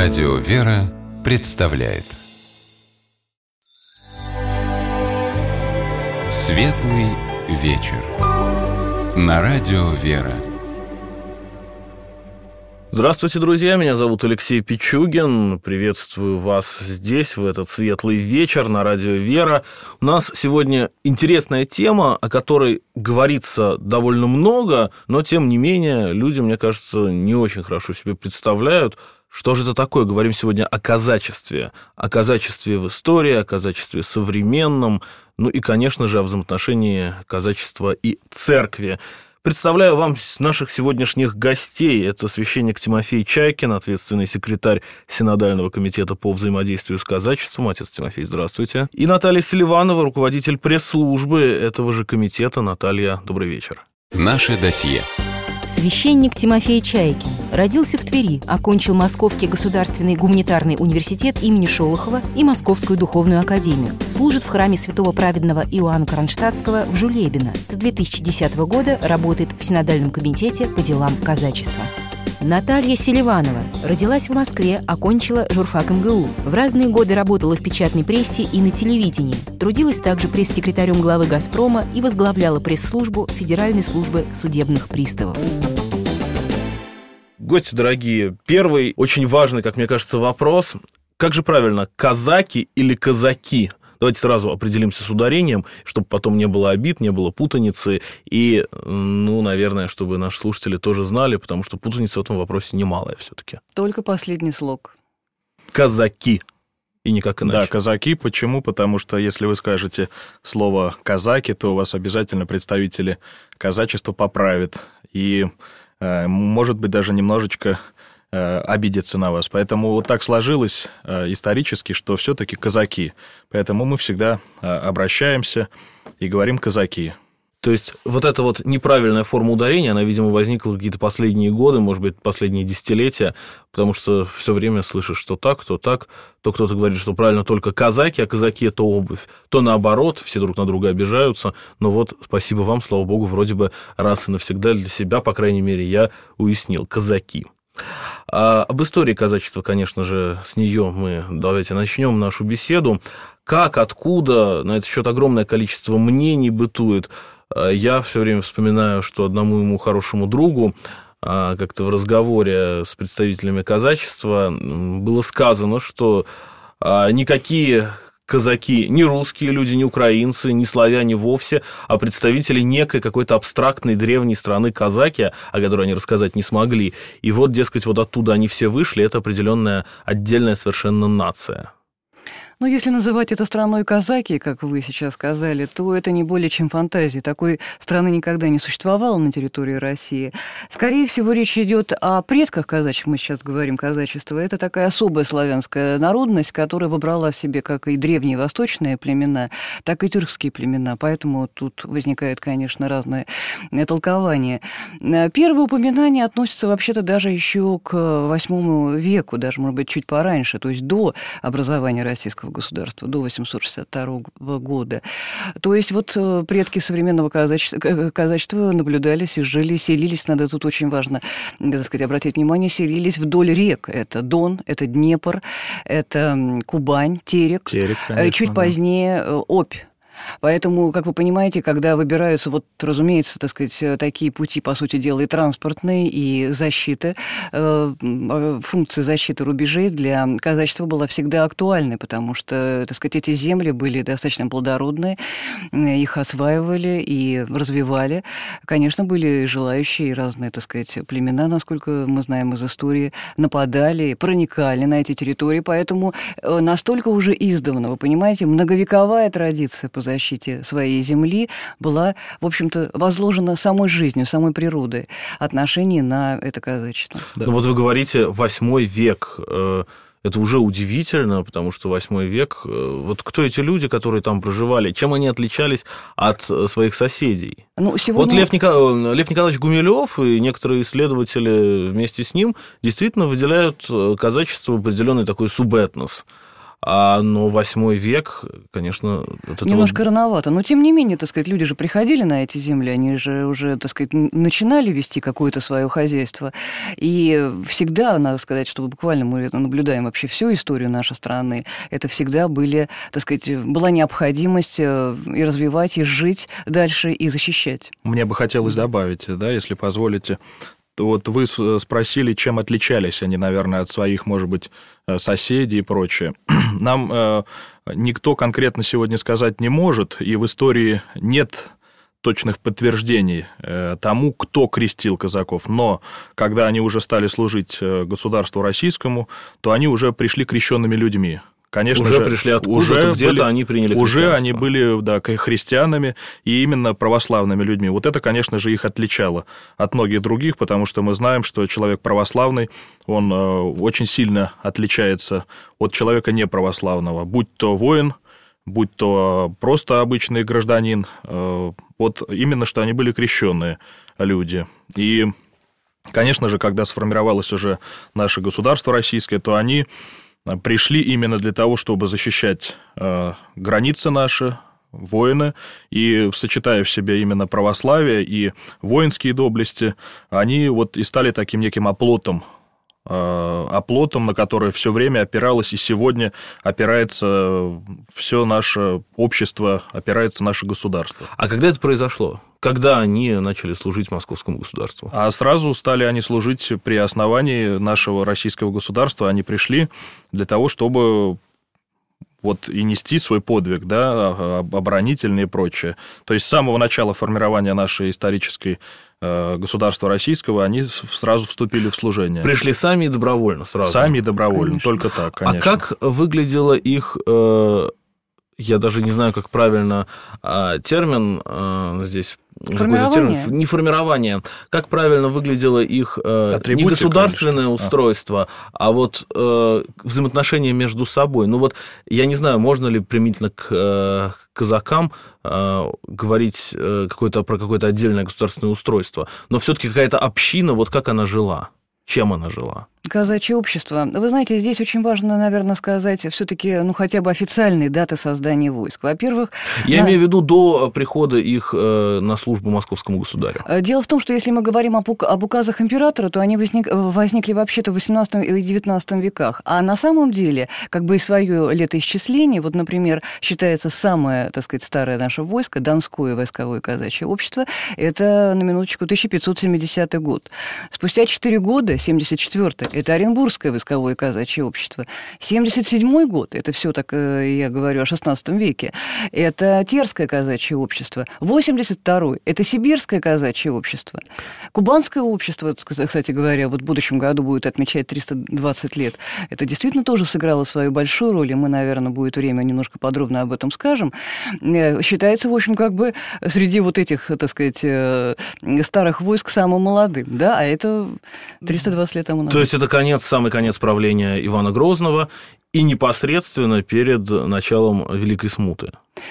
Радио «Вера» представляет Светлый вечер на Радио «Вера». Здравствуйте, друзья, меня зовут Алексей Пичугин. Приветствую вас здесь, в этот светлый вечер на Радио «Вера». У нас сегодня интересная тема, о которой говорится довольно много, но, тем не менее, люди, мне кажется, не очень хорошо себе представляют, что же это такое. Говорим сегодня о казачестве в истории, о казачестве современном, ну и, конечно же, о взаимоотношении казачества и церкви. Представляю вам наших сегодняшних гостей. Это священник Тимофей Чайкин, ответственный секретарь Синодального комитета по взаимодействию с казачеством. Отец Тимофей, здравствуйте. И Наталья Селиванова, руководитель пресс-службы этого же комитета. Наталья, добрый вечер. Наше досье. Священник Тимофей Чайкин родился в Твери, окончил Московский государственный гуманитарный университет имени Шолохова и Московскую духовную академию. Служит в храме святого праведного Иоанна Кронштадтского в Жулебино. С 2010 года работает в Синодальном комитете по делам казачества. Наталья Селиванова родилась в Москве, окончила журфак МГУ. В разные годы работала в печатной прессе и на телевидении. Трудилась также пресс-секретарем главы «Газпрома» и возглавляла пресс-службу Федеральной службы судебных приставов. Гости дорогие, первый очень важный, как мне кажется, вопрос. Как же правильно, казаки или казаки? Давайте сразу определимся с ударением, чтобы потом не было обид, не было путаницы. И, наверное, чтобы наши слушатели тоже знали, потому что путаница в этом вопросе немалая все-таки. Только последний слог. Казаки. И никак иначе. Да, казаки. Почему? Потому что если вы скажете слово «казаки», то у вас обязательно представители казачества поправят. И, может быть, даже немножечко обидеться на вас. Поэтому вот так сложилось исторически, что все-таки казаки. Поэтому мы всегда обращаемся и говорим «казаки». То есть вот эта вот неправильная форма ударения, она, видимо, возникла какие-то последние годы, может быть, последние десятилетия, потому что все время слышишь, что так, то кто-то говорит, что правильно только казаки, а казаки – это обувь, то наоборот, все друг на друга обижаются. Но вот, спасибо вам, слава богу, вроде бы раз и навсегда для себя, по крайней мере, я уяснил – казаки. Об истории казачества, конечно же, с нее мы давайте начнем нашу беседу. Как, откуда, на этот счет огромное количество мнений бытует. Я все время вспоминаю, что одному ему хорошему другу как-то в разговоре с представителями казачества было сказано, что никакие казаки не русские люди, не украинцы, не славяне вовсе, а представители некой какой-то абстрактной древней страны казаки, о которой они рассказать не смогли. И вот, дескать, вот оттуда они все вышли, это определенная отдельная совершенно нация. Ну, если называть это страной казаки, как вы сейчас сказали, то это не более чем фантазия. Такой страны никогда не существовало на территории России. Скорее всего, речь идет о предках казачьих, мы сейчас говорим казачество. Это такая особая славянская народность, которая выбрала себе как и древние восточные племена, так и тюркские племена. Поэтому тут возникает, конечно, разное толкование. Первое упоминание относится вообще-то даже еще к VIII веку, даже, может быть, чуть пораньше, то есть до образования российского государства, до 862 года. То есть вот предки современного казачества наблюдались и жили, селились, надо тут очень важно, так сказать, обратить внимание, селились вдоль рек. Это Дон, это Днепр, это Кубань, Терек, конечно, чуть позднее Обь. Поэтому, как вы понимаете, когда выбираются, вот, разумеется, так сказать, такие пути, по сути дела, и транспортные, и защиты, функция защиты рубежей для казачества была всегда актуальной, потому что, так сказать, эти земли были достаточно плодородные, их осваивали и развивали. Конечно, были желающие разные, так сказать, племена, насколько мы знаем из истории, нападали, проникали на эти территории, поэтому настолько уже издавна, вы понимаете, многовековая традиция по защите своей земли была, в общем-то, возложена самой жизнью, самой природой отношение на это казачество. Да. Ну вот вы говорите, 8 век. Это уже удивительно, потому что 8 век. Вот кто эти люди, которые там проживали? Чем они отличались от своих соседей? Сегодня... Вот Лев Николаевич Гумилев и некоторые исследователи вместе с ним действительно выделяют казачество в определенный такой субэтнос. но 8 век, конечно... Немножко рановато, но тем не менее, так сказать, люди же приходили на эти земли, они же уже, так сказать, начинали вести какое-то свое хозяйство, и всегда, надо сказать, что буквально мы наблюдаем вообще всю историю нашей страны, это всегда были, так сказать, была необходимость и развивать, и жить дальше, и защищать. Мне бы хотелось добавить, да, если позволите. Вот вы спросили, чем отличались они, наверное, от своих, может быть, соседей и прочее. Нам никто конкретно сегодня сказать не может, и в истории нет точных подтверждений тому, кто крестил казаков. Но когда они уже стали служить государству российскому, то они уже пришли крещенными людьми. Конечно уже же, пришли откуда-то, где-то они приняли христианство. Уже они были, да, христианами и именно православными людьми. Вот это, конечно же, их отличало от многих других, потому что мы знаем, что человек православный, он очень сильно отличается от человека неправославного, будь то воин, будь то просто обычный гражданин, вот именно что они были крещенные люди. И, конечно же, когда сформировалось уже наше государство российское, то они пришли именно для того, чтобы защищать границы наши, воины, и, сочетая в себе именно православие и воинские доблести, они вот и стали таким неким оплотом, на который все время опиралось, и сегодня опирается все наше общество, опирается наше государство. А когда это произошло? Когда они начали служить московскому государству? А сразу стали они служить при основании нашего российского государства. Они пришли для того, чтобы вот и нести свой подвиг, да, оборонительный и прочее. То есть с самого начала формирования нашей исторической государства российского они сразу вступили в служение. Пришли сами и добровольно сразу? Сами и добровольно, конечно. только так, конечно. А как выглядела их... Я даже не знаю, как правильно термин здесь... Формирование? Термин, не формирование. Как правильно выглядело их не государственное устройство, а вот взаимоотношения между собой. Ну вот, я не знаю, можно ли применительно к казакам говорить про какое-то отдельное государственное устройство, но все-таки какая-то община, вот как она жила, чем она жила? Казачье общество. Вы знаете, здесь очень важно, наверное, сказать все-таки, хотя бы официальные даты создания войск. Во-первых... Я имею в виду до прихода их на службу московскому государю. Дело в том, что если мы говорим об указах императора, то они возникли вообще-то в XVIII и XIX веках. А на самом деле, как бы и свое летоисчисление, вот, например, считается самое, так сказать, старое наше войско, Донское войсковое казачье общество, это, на минуточку, 1570 год. Спустя 4 года, 74-й, это Оренбургское войсковое казачье общество. 77-й год, это все так, я говорю, о XVI веке, это Терское казачье общество. 82-й, это Сибирское казачье общество. Кубанское общество, кстати говоря, вот в будущем году будет отмечать 320 лет. Это действительно тоже сыграло свою большую роль, и мы, наверное, будет время, немножко подробно об этом скажем. Считается, в общем, как бы среди вот этих, так сказать, старых войск самым молодым, да, а это 320 лет тому назад. То есть это самый конец правления Ивана Грозного и непосредственно перед началом Великой Смуты.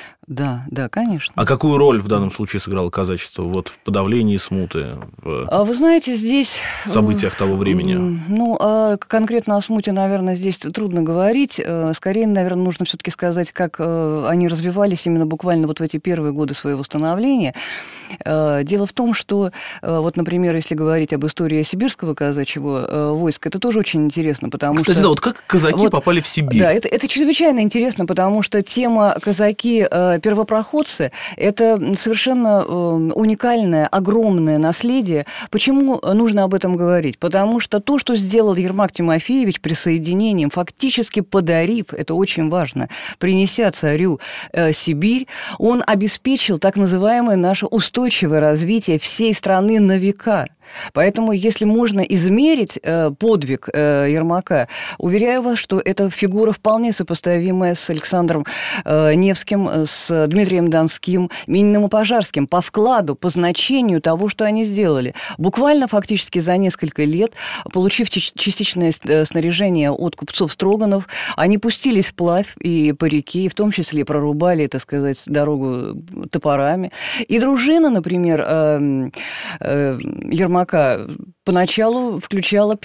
Да, конечно. А какую роль в данном случае сыграло казачество вот в подавлении смуты, вы знаете, здесь... событиях того времени? Конкретно о смуте, наверное, здесь трудно говорить. Скорее, наверное, нужно все-таки сказать, как они развивались именно буквально вот в эти первые годы своего становления. Дело в том, что, вот, например, если говорить об истории сибирского казачьего войска, это тоже очень интересно, потому Кстати, что... да, вот как казаки попали в Сибирь? Да, это чрезвычайно интересно, потому что тема казаки-первопроходцы – это совершенно уникальное, огромное наследие. Почему нужно об этом говорить? Потому что то, что сделал Ермак Тимофеевич присоединением, фактически подарив, это очень важно, принеся царю Сибирь, он обеспечил так называемое наше устойчивое развитие всей страны на века. Поэтому, если можно измерить подвиг Ермака, уверяю вас, что это фигура вполне сопоставимая с Александром Невским, с Дмитрием Донским, Мининым и Пожарским по вкладу, по значению того, что они сделали. Буквально фактически за несколько лет, получив частичное снаряжение от купцов Строганов, они пустились вплавь и по реке, и в том числе прорубали, так сказать, дорогу топорами. И дружина, например, Ермака, Ермака поначалу включала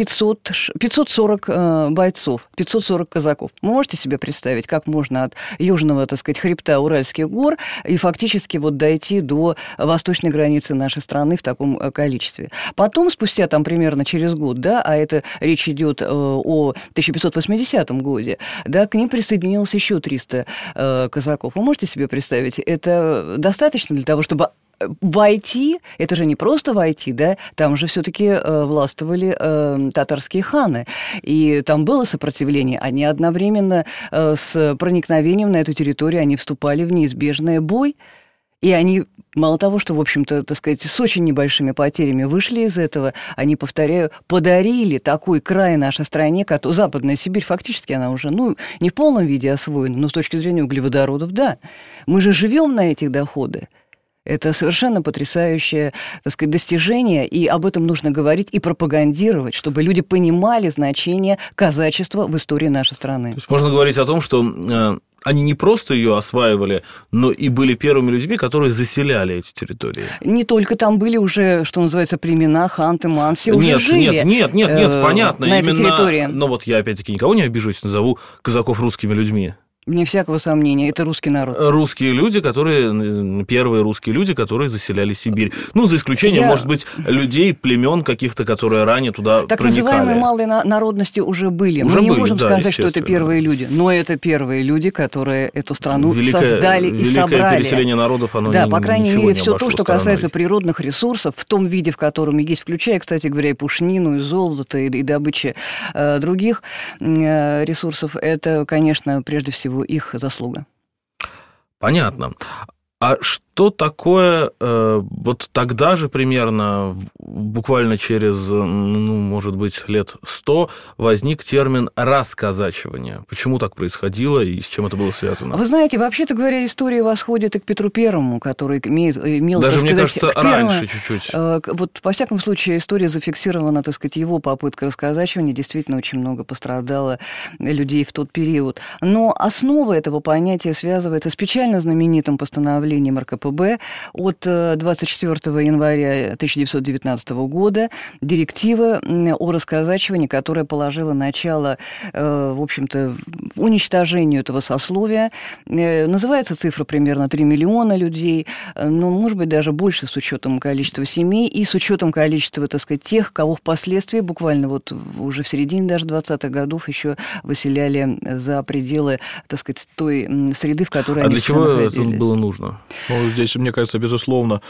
540 бойцов, 540 казаков. Вы можете себе представить, как можно от южного, так сказать, хребта Уральских гор и фактически вот дойти до восточной границы нашей страны в таком количестве. Потом, спустя там примерно через год, да, а это речь идет о 1580 годе, да, к ним присоединилось еще 300 казаков. Вы можете себе представить, это достаточно для того, чтобы войти, это же не просто войти, да, там же все-таки властвовали татарские ханы, и там было сопротивление, они одновременно с проникновением на эту территорию, они вступали в неизбежный бой, и они, мало того, что, в общем-то, так сказать, с очень небольшими потерями вышли из этого, они, повторяю, подарили такой край нашей стране, как Западная Сибирь, фактически она уже, не в полном виде освоена, но с точки зрения углеводородов, да. Мы же живем на этих доходах. Это совершенно потрясающее, так сказать, достижение, и об этом нужно говорить и пропагандировать, чтобы люди понимали значение казачества в истории нашей страны. То есть можно говорить о том, что они не просто ее осваивали, но и были первыми людьми, которые заселяли эти территории. Не только там были уже, что называется, племена, ханты, манси, уже жили. Нет, понятно. На этой территории. Но вот я, опять-таки, никого не обижусь, назову казаков русскими людьми. Вне всякого сомнения, это русский народ. Русские люди, первые русские люди, которые заселяли Сибирь. За исключением, может быть, людей, племен каких-то, которые ранее туда так проникали. Так называемые малые народности уже были. Мы не можем сказать, что это первые люди, но это первые люди, которые эту страну создали и собрали. Великое переселение народов, оно да, по крайней мере, все то, что стороной. касается природных ресурсов, в том виде, в котором есть, включая, кстати говоря, и пушнину, и золото, и добыча других ресурсов, это, конечно, прежде всего их заслуга. Понятно. А что такое, вот тогда же примерно, буквально через, может быть, лет 100, возник термин «расказачивание». Почему так происходило и с чем это было связано? Вы знаете, вообще-то говоря, история восходит и к Петру Первому, который имел, даже, так сказать, мне кажется, раньше чуть-чуть. Вот, во всяком случае, история зафиксирована, так сказать, его попытка расказачивания. Действительно, очень много пострадало людей в тот период. Но основа этого понятия связывается с печально знаменитым постановлением РКПБ от 24 января 1919 года, директива о расказачивании, которая положила начало, в общем-то, уничтожению этого сословия. Называется цифра примерно 3 миллиона людей, но, может быть, даже больше с учетом количества семей и с учетом количества, так сказать, тех, кого впоследствии, буквально вот уже в середине даже 20-х годов еще выселяли за пределы, так сказать, той среды, в которой они всегда находились. А для чего это было нужно? Здесь, мне кажется, безусловно,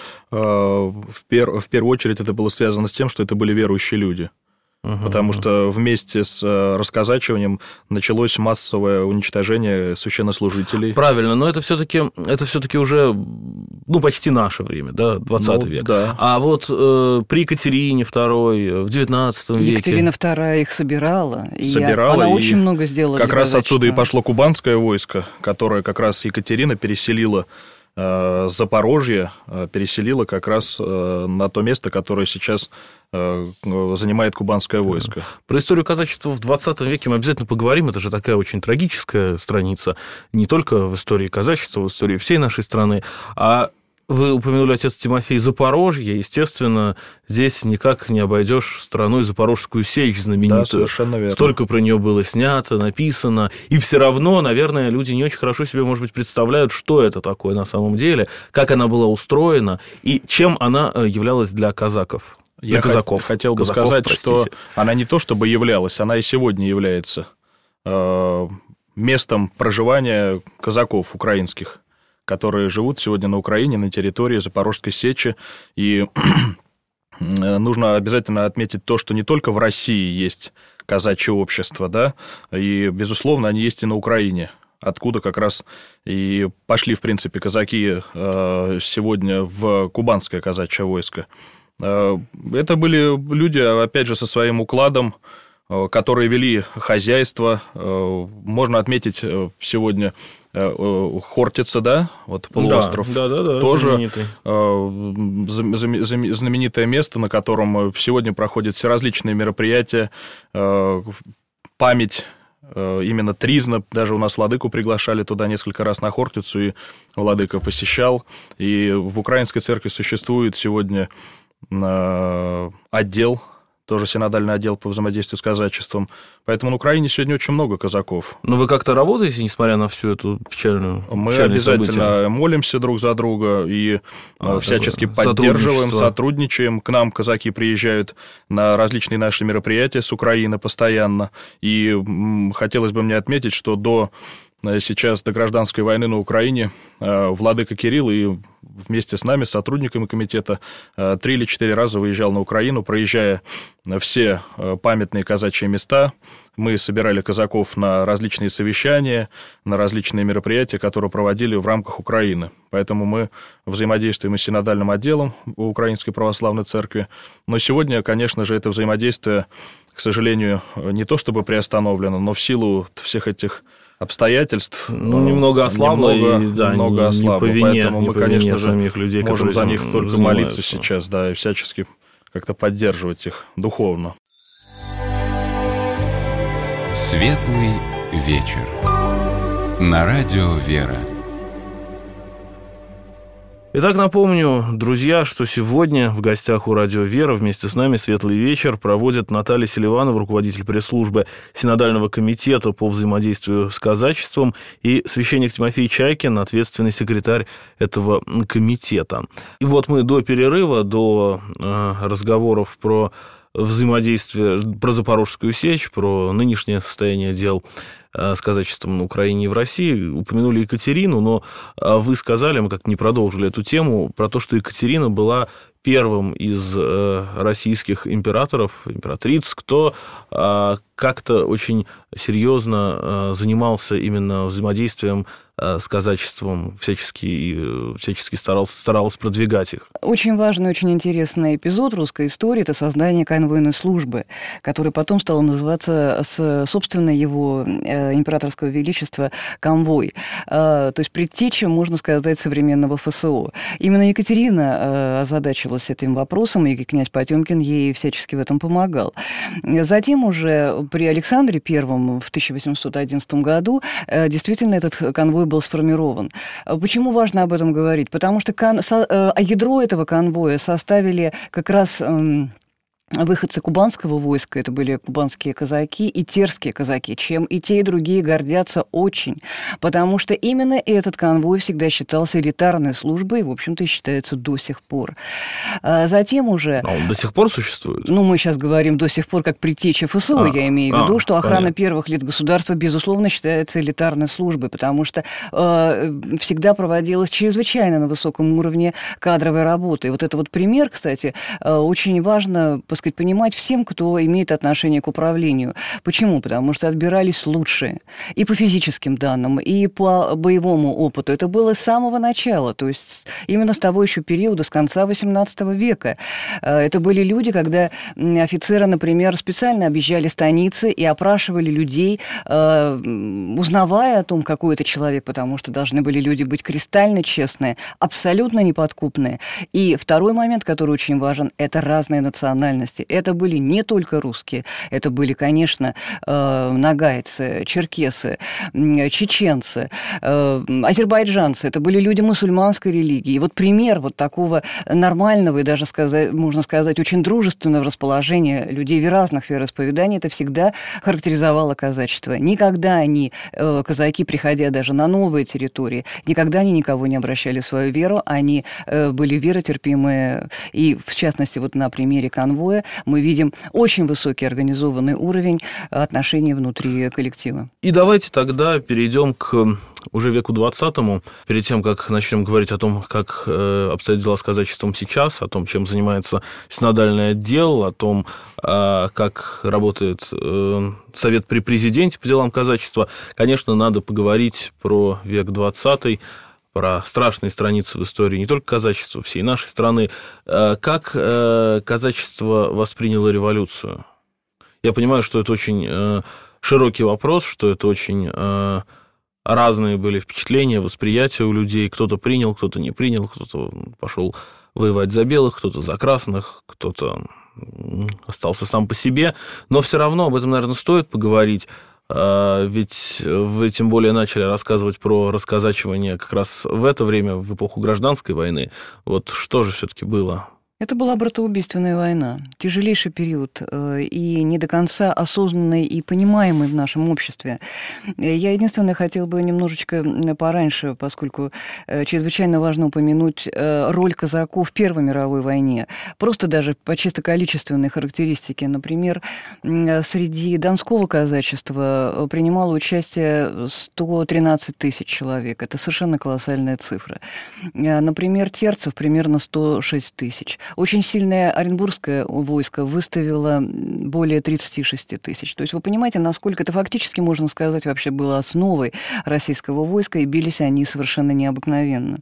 в первую очередь это было связано с тем, что это были верующие люди. Потому что вместе с расказачиванием началось массовое уничтожение священнослужителей. Правильно, но это все-таки уже почти наше время, да, 20 век. Да. А вот при Екатерине II в 19 веке... Екатерина II их собирала, она очень много сделала. Как раз отсюда и пошло кубанское войско, которое как раз Екатерина переселила Запорожье, переселила как раз на то место, которое сейчас занимает кубанское войско. Про историю казачества в 20 веке мы обязательно поговорим. Это же такая очень трагическая страница не только в истории казачества, в истории всей нашей страны. А вы упомянули, отец Тимофей, Запорожье. Естественно, здесь никак не обойдешь стороной Запорожскую сечь знаменитую. Да, совершенно верно. Столько про нее было снято, написано. И все равно, наверное, люди не очень хорошо себе, может быть, представляют, что это такое на самом деле, как она была устроена и чем она являлась для казаков. Я хотел бы сказать, что она не то чтобы являлась, она и сегодня является местом проживания казаков украинских, которые живут сегодня на Украине, на территории Запорожской сечи. И нужно обязательно отметить то, что не только в России есть казачье общество, да, и, безусловно, они есть и на Украине, откуда как раз и пошли, в принципе, казаки сегодня в кубанское казачье войско. Это были люди, опять же, со своим укладом, которые вели хозяйство. Можно отметить сегодня Хортица, да, вот полуостров. Да, тоже знаменитое место, на котором сегодня проходят всеразличные мероприятия, память именно Тризна, даже у нас владыку приглашали туда несколько раз на Хортицу, и владыка посещал. И в украинской церкви существует сегодня отдел, тоже синодальный отдел по взаимодействию с казачеством. Поэтому на Украине сегодня очень много казаков. Но вы как-то работаете, несмотря на всю эту печальную Мы печальные обязательно события? молимся друг за друга и всячески поддерживаем, сотрудничаем. К нам казаки приезжают на различные наши мероприятия с Украины постоянно. И хотелось бы мне отметить, что до гражданской войны на Украине владыка Кирилл и вместе с нами, с сотрудниками комитета, 3 или 4 раза выезжал на Украину, проезжая все памятные казачьи места. Мы собирали казаков на различные совещания, на различные мероприятия, которые проводили в рамках Украины. Поэтому мы взаимодействуем и с синодальным отделом Украинской Православной Церкви. Но сегодня, конечно же, это взаимодействие, к сожалению, не то чтобы приостановлено, но в силу всех этих обстоятельств немного ослабло, немного ослабло. Поэтому мы, конечно же, самих людей, можем за них только занимаются. молиться сейчас, и всячески как-то поддерживать их духовно. Светлый вечер. На радио «Вера». Итак, напомню, друзья, что сегодня в гостях у радио «Вера» вместе с нами «Светлый вечер» проводит Наталья Селиванова, руководитель пресс-службы Синодального комитета по взаимодействию с казачеством, и священник Тимофей Чайкин, ответственный секретарь этого комитета. И вот мы до перерыва, до разговоров про взаимодействие, про Запорожскую сечь, про нынешнее состояние дел с казачеством на Украине и в России, упомянули Екатерину, но вы сказали, мы как-то не продолжили эту тему, про то, что Екатерина была первым из российских императоров, императриц, кто как-то очень серьезно занимался именно взаимодействием с казачеством, всячески старался продвигать их. Очень важный, очень интересный эпизод русской истории – это создание конвойной службы, которая потом стала называться, собственно, его императорского величества, конвой. То есть предтеча, можно сказать, современного ФСО. Именно Екатерина озадачилась этим вопросом, и князь Потемкин ей всячески в этом помогал. Затем уже при Александре I в 1811 году действительно этот конвой был сформирован. Почему важно об этом говорить? Потому что ядро этого конвоя составили как раз выходцы кубанского войска, это были кубанские казаки и терские казаки, чем и те, и другие гордятся очень, потому что именно этот конвой всегда считался элитарной службой, и, в общем-то, и считается до сих пор. Затем уже... А он до сих пор существует? Мы сейчас говорим до сих пор как предтеча ФСО, я имею в виду, что охрана первых лиц государства, безусловно, считается элитарной службой, потому что всегда проводилась чрезвычайно на высоком уровне кадровой работы. И вот это вот пример, кстати, очень важно понимать всем, кто имеет отношение к управлению. Почему? Потому что отбирались лучшие. И по физическим данным, и по боевому опыту. Это было с самого начала. То есть именно с того еще периода, с конца XVIII века. Это были люди, когда офицеры, например, специально объезжали станицы и опрашивали людей, узнавая о том, какой это человек, потому что должны были люди быть кристально честные, абсолютно неподкупные. И второй момент, который очень важен, это разные национальности. Это были не только русские, это были, конечно, нагайцы, черкесы, чеченцы, азербайджанцы, это были люди мусульманской религии. И вот пример вот такого нормального и даже, можно сказать, очень дружественного расположения людей разных вероисповеданий, это всегда характеризовало казачество. Никогда они, казаки, приходя даже на новые территории, никогда они никого не обращали в свою веру, они были веротерпимые, и, в частности, вот на примере конвоя мы видим очень высокий организованный уровень отношений внутри коллектива. И давайте тогда перейдем к уже веку 20-му. Перед тем, как начнем говорить о том, как обстоят дела с казачеством сейчас, о том, чем занимается синодальный отдел, о том, как работает Совет при президенте по делам казачества, конечно, надо поговорить про век 20-й, про страшные страницы в истории не только казачества, всей нашей страны. Как казачество восприняло революцию? Я понимаю, что это очень широкий вопрос, что это очень разные были впечатления, восприятия у людей. Кто-то принял, кто-то не принял, кто-то пошел воевать за белых, кто-то за красных, кто-то остался сам по себе. Но все равно об этом, наверное, стоит поговорить. Ведь вы тем более начали рассказывать про расказачивание как раз в это время, в эпоху гражданской войны. Вот что же все-таки было Это была братоубийственная война, тяжелейший период и не до конца осознанный и понимаемый в нашем обществе. Я единственное хотела бы немножечко пораньше, поскольку чрезвычайно важно упомянуть роль казаков в Первой мировой войне. Просто даже по чисто количественной характеристике. Например, среди донского казачества принимало участие 113 тысяч человек. Это совершенно колоссальная цифра. Например, терцев примерно 106 тысяч. Очень сильное оренбургское войско выставило более 36 тысяч. То есть вы понимаете, насколько это фактически, можно сказать, вообще было основой российского войска, и бились они совершенно необыкновенно.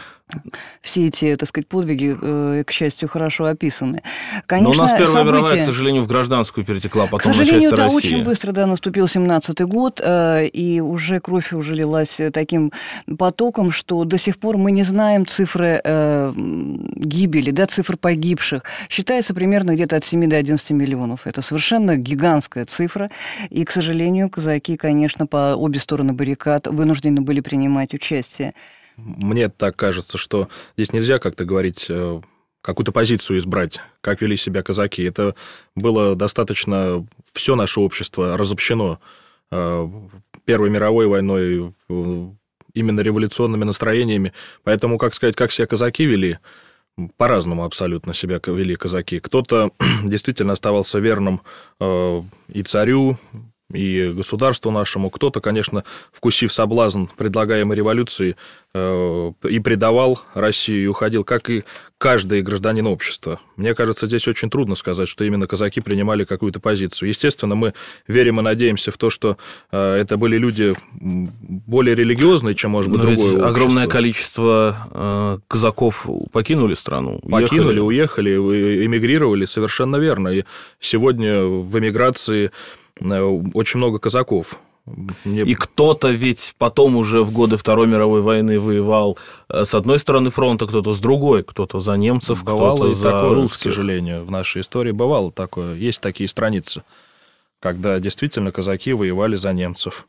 Все эти, так сказать, подвиги, к счастью, хорошо описаны. Конечно, но у нас Первая события... мировая, к сожалению, в гражданскую перетекла, потом к сожалению, на часть да, России. очень быстро, да, наступил 17-й год, и уже кровь уже лилась таким потоком, что до сих пор мы не знаем цифры гибели, да, цифр погибших. Считается примерно где-то от 7 до 11 миллионов. Это совершенно гигантская цифра, и, к сожалению, казаки, конечно, по обе стороны баррикад вынуждены были принимать участие. Мне так кажется, что здесь нельзя как-то говорить, какую-то позицию избрать, как вели себя казаки. Это было достаточно... Все наше общество разобщено Первой мировой войной, именно революционными настроениями. Поэтому, как сказать, как себя казаки вели, по-разному абсолютно себя вели казаки. Кто-то действительно оставался верным и царю, и государству нашему. Кто-то, конечно, вкусив соблазн предлагаемой революции, и предавал Россию, и уходил, как и каждый гражданин общества. Мне кажется, здесь очень трудно сказать, что именно казаки принимали какую-то позицию. Естественно, мы верим и надеемся в то, что это были люди более религиозные, чем, может быть, другое общество. Огромное количество казаков покинули страну. Покинули, уехали, эмигрировали, совершенно верно. И сегодня в эмиграции очень много казаков. И кто-то ведь потом уже в годы Второй мировой войны воевал с одной стороны фронта, кто-то с другой, кто-то за немцев, бывало кто-то и за такое, русских. к сожалению, в нашей истории бывало такое. Есть такие страницы, когда действительно казаки воевали за немцев.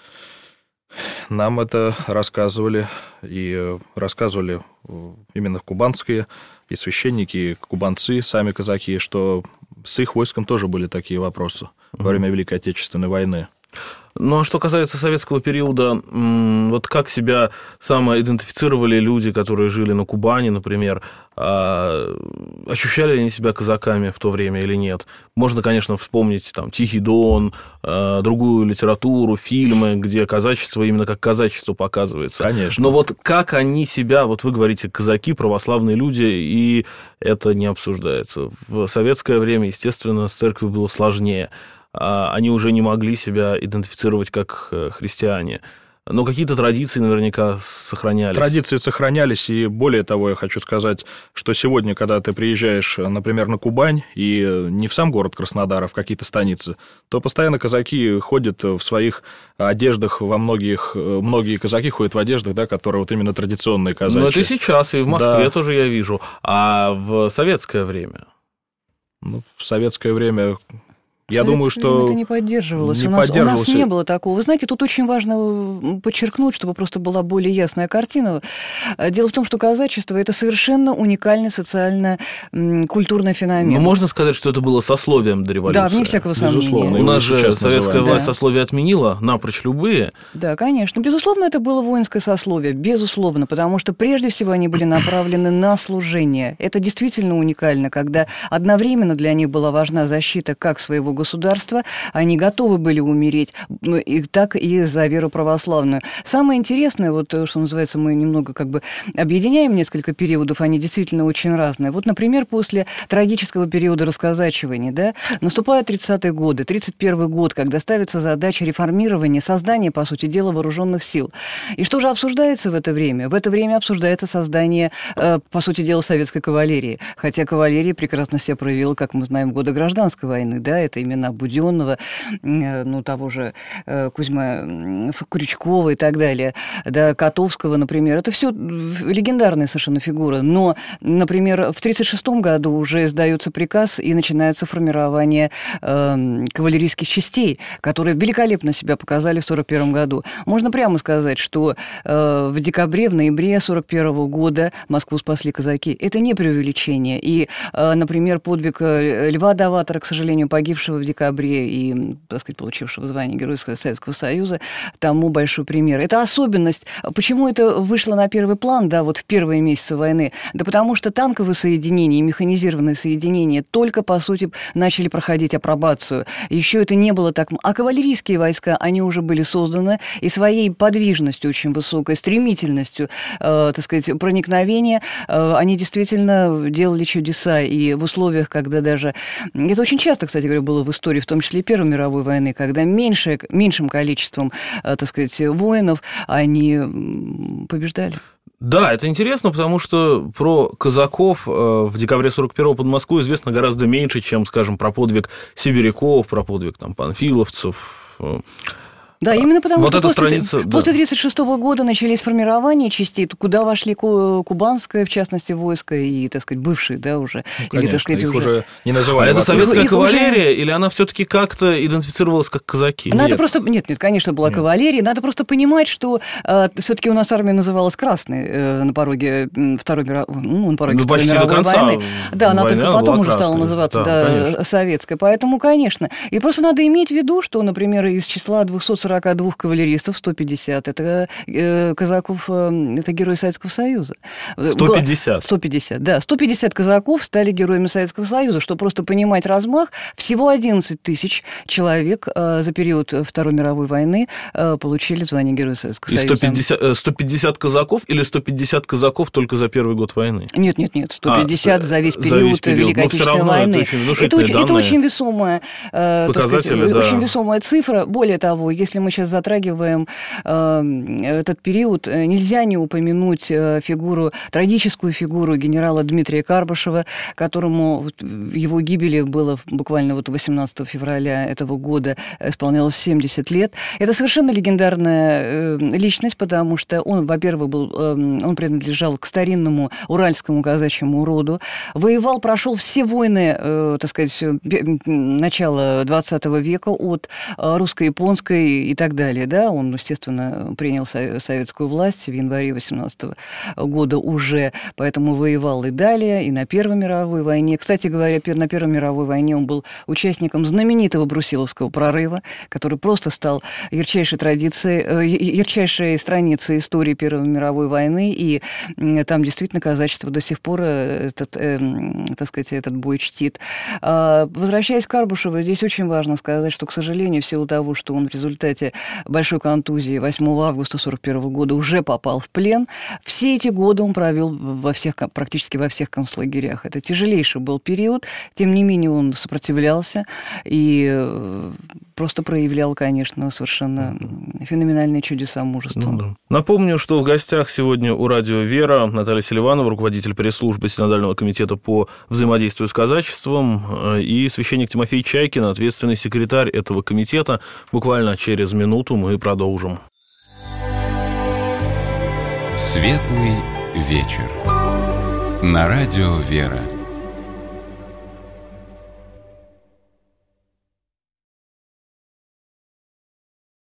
Нам это рассказывали, и рассказывали именно кубанские, и священники, и кубанцы, сами казаки, что с их войском тоже были такие вопросы во время Великой Отечественной войны. Ну, а что касается советского периода, вот как себя самоидентифицировали люди, которые жили на Кубани, например, ощущали ли они себя казаками в то время или нет? Можно, конечно, вспомнить там «Тихий Дон», другую литературу, фильмы, где казачество именно как казачество показывается. Конечно. Но вот как они себя, вот вы говорите, казаки, православные люди, и это не обсуждается. В советское время, естественно, с церковью было сложнее. Они уже не могли себя идентифицировать как христиане. Но какие-то традиции наверняка сохранялись. Традиции сохранялись, и более того, я хочу сказать, что сегодня, когда ты приезжаешь, например, на Кубань, и не в сам город Краснодар, а в какие-то станицы, то постоянно казаки ходят в своих одеждах, многие казаки ходят в одеждах, да, которые вот именно традиционные казачьи. Ну, это и сейчас, и в Москве да. тоже я вижу. А в советское время? Ну, в советское время... Я думаю, что это не поддерживалось. У нас не было такого. Вы знаете, тут очень важно подчеркнуть, чтобы просто была более ясная картина. Дело в том, что казачество – это совершенно уникальный социально-культурный феномен. Но можно сказать, что это было сословием до революции? Да, вне всякого сомнения. Безусловно. У нас же советская власть да. сословие отменила напрочь любые. Да, конечно. Безусловно, это было воинское сословие. Безусловно, потому что прежде всего они были направлены на служение. Это действительно уникально, когда одновременно для них была важна защита как своего государства, они готовы были умереть, так и за веру православную. Самое интересное, вот что называется, мы немного как бы объединяем несколько периодов, они действительно очень разные. Вот, например, после трагического периода расказачивания, да, наступают 30-е годы, 31-й год, когда ставится задача реформирования, создания, по сути дела, вооруженных сил. И что же обсуждается в это время? В это время обсуждается создание, по сути дела, советской кавалерии. Хотя кавалерия прекрасно себя проявила, как мы знаем, в годы гражданской войны, да, это имена Будённого, того же Кузьма Крючкова и так далее, да, Котовского, например. Это все легендарные совершенно фигуры. Но, например, в 1936 году уже издается приказ и начинается формирование кавалерийских частей, которые великолепно себя показали в 1941 году. Можно прямо сказать, что в декабре, в ноябре 1941 года Москву спасли казаки. Это не преувеличение. И, например, подвиг Льва Даватора, к сожалению, погибшего в декабре и, так сказать, получившего звание Героя Советского Союза, тому большой пример. Это особенность. Почему это вышло на первый план, да, вот в первые месяцы войны? Да потому что танковые соединения и механизированные соединения только, по сути, начали проходить апробацию. Еще это не было так... А кавалерийские войска, они уже были созданы, и своей подвижностью очень высокой, стремительностью, так сказать, проникновения, они действительно делали чудеса. И в условиях, когда даже... Это очень часто, кстати говоря, было в истории, в том числе и Первой мировой войны, когда меньшим количеством, так сказать, воинов они побеждали. Да, это интересно, потому что про казаков в декабре 41-го под Москву известно гораздо меньше, чем, скажем, про подвиг сибиряков, про подвиг там, панфиловцев. Да, именно потому вот что после 1936 года начались формирования частей, куда вошли кубанское, в частности, войско, и, так сказать, бывшие, да, уже. Конечно, или, так сказать, их уже не называли. А это советская их кавалерия, или она все-таки как-то идентифицировалась как казаки? Надо просто... Нет, конечно, была кавалерия. Надо просто понимать, что все-таки у нас армия называлась Красной на пороге Второй мировой, почти Второй до конца войны. Да, она только потом уже стала красной. называться советская. Поэтому, конечно. И просто надо иметь в виду, что, например, из числа 242 кавалеристов 150 это казаков, это герои Советского Союза. 150? 150, да. 150 казаков стали героями Советского Союза. Чтобы просто понимать размах, всего 11 тысяч человек за период Второй мировой войны получили звание Героя Советского Союза. 150 казаков или 150 казаков только за первый год войны? Нет, 150 за весь период Великой Отечественной войны. Это очень весомая, очень весомая цифра. Более того, если мы сейчас затрагиваем этот период, нельзя не упомянуть трагическую фигуру генерала Дмитрия Карбышева, которому в его гибели было буквально 18 февраля этого года исполнялось 70 лет. Это совершенно легендарная личность, потому что он, во-первых, он принадлежал к старинному уральскому казачьему роду, воевал, прошел все войны, так сказать, начала 20 века от русско-японской и так далее. Да? Он, естественно, принял советскую власть в январе 18 года уже, поэтому воевал и далее, и на Первой мировой войне. Кстати говоря, на Первой мировой войне он был участником знаменитого Брусиловского прорыва, который просто стал ярчайшей страницей истории Первой мировой войны, и там действительно казачество до сих пор этот бой чтит. Возвращаясь к Карбышеву, здесь очень важно сказать, что, к сожалению, в силу того, что он в результате большой контузии 8 августа 1941 года уже попал в плен, все эти годы он провел практически во всех концлагерях. Это тяжелейший был период, тем не менее он сопротивлялся и просто проявлял, конечно, совершенно феноменальные чудеса мужества. Напомню, что в гостях сегодня у радио «Вера» Наталья Селиванова, руководитель пресс-службы Синодального комитета по взаимодействию с казачеством, и священник Тимофей Чайкин, ответственный секретарь этого комитета. Буквально через минуту мы продолжим. Светлый вечер. На радио «Вера».